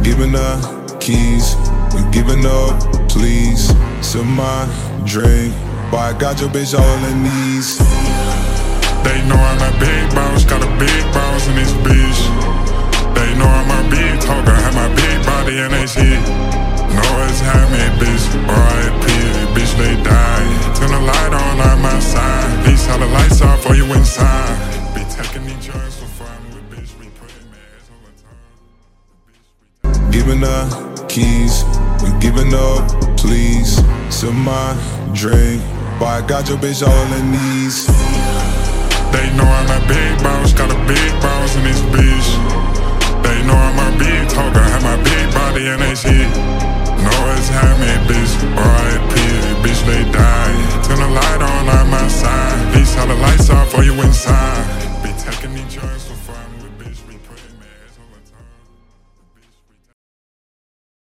giving the keys, we giving up, please. Sip my drink, boy, I got your bitch all on her knees. They know I'm a big boss, got a big boss in this bitch. They know I'm a big talker, have my big body and they shit. Know it's how me, bitch, R.I.P. Bitch, they die. Turn the light on my side. Please turn the lights off or you inside. Be taking these drugs for fun with bitch, we putting meds all the time. Giving the keys, we giving up, please. Sip my drink, boy, I got your bitch all on her knees. They know I'm a big boss, got a big boss in this bitch. They know I'm a big talker, have my big body and they shit. Know it's how me, bitch, R.I.P. Bitch, they die. Turn the light on my side. Please turn the lights off or you inside. Be taking these drugs.